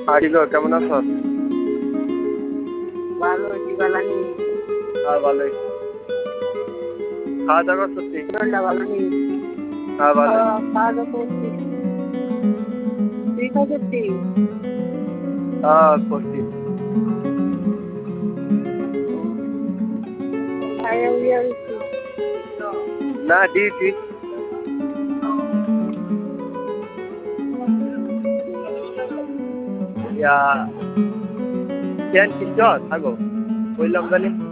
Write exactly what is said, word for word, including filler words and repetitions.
আছি গো, কেমন আছো? ভালো আছি, ভালো নেই। হ্যাঁ ভালোই। খাওয়া দাওয়া করছি। শরীরটা ভালো নেই। হ্যাঁ ভালো। খাওয়া দাওয়া করছি। তুই খাওয়া করছিস? হ্যাঁ করছি। ভাইয়া উইয়া উঠছি। না ডিউটি। ইয়া কেন কিনছ থাকো বললাম জানি